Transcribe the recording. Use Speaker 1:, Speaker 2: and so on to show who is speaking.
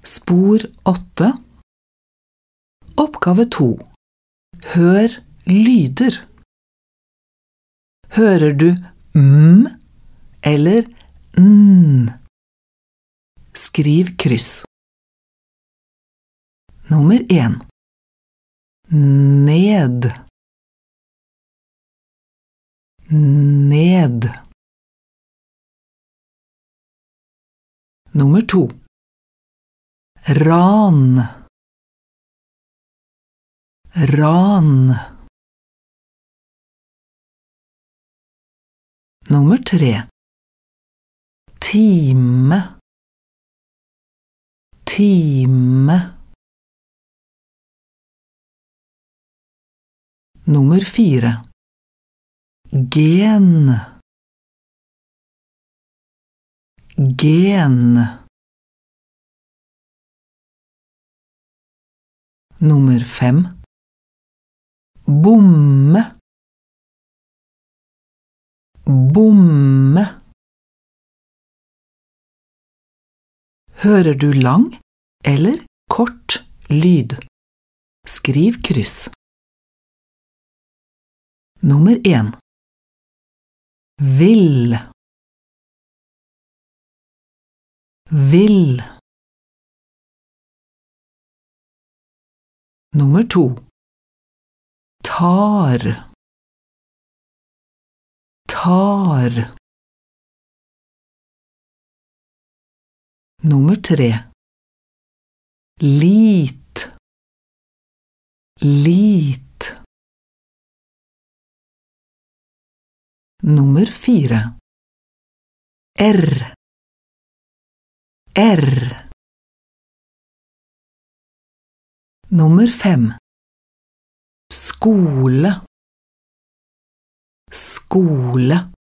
Speaker 1: Spor 8. Oppgave 2. Hør lyder. Hører du eller n? Skriv kryss. Nummer 1. Ned. Ned. Nummer 2. Ran. Ran. Nummer 3. Time. Time. Nummer 4. Gen. Gen. Nummer 5. Bomme. Bomme. Hører du lang eller kort lyd? Skriv kryss. Nummer 1. Vil. Vil. Nummer 2. Tar. Tar. Nummer 3. Lit. Lit. Nummer 4. R. R. Nummer 5. Skole. Skole.